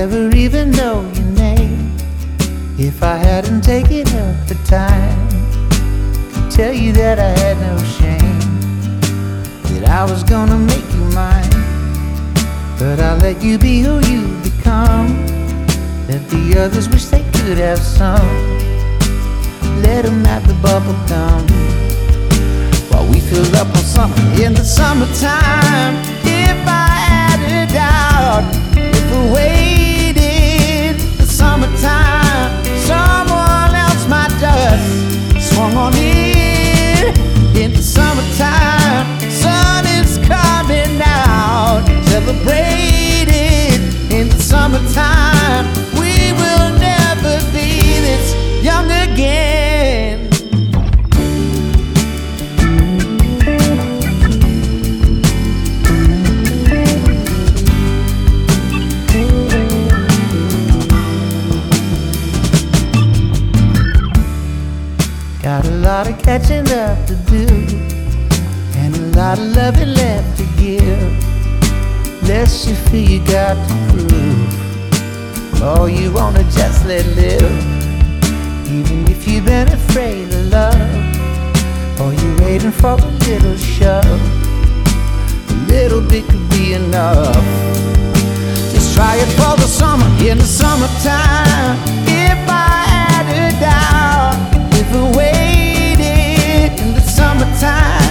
never even know your name if I hadn't taken up the time to tell you that I had no shame, that I was gonna make you mine. But I let you be who you become. Let the others wish they could have some. Let them have the bubble gum while we fill up on summer in the summertime. If I had a doubt, if we waited the summertime, someone else might just swung on in. In the summertime, sun is coming out. Celebrate it in the summertime. We will never be this young again. Got a lot of catching up to do and a lot of loving left to give. Less you feel you got to prove, more you wanna just let live. Even if you've been afraid of love, or you're waiting for a little shove, a little bit could be enough. Just try it for the summer, in the summertime. If I had a doubt, if we waited in the summertime,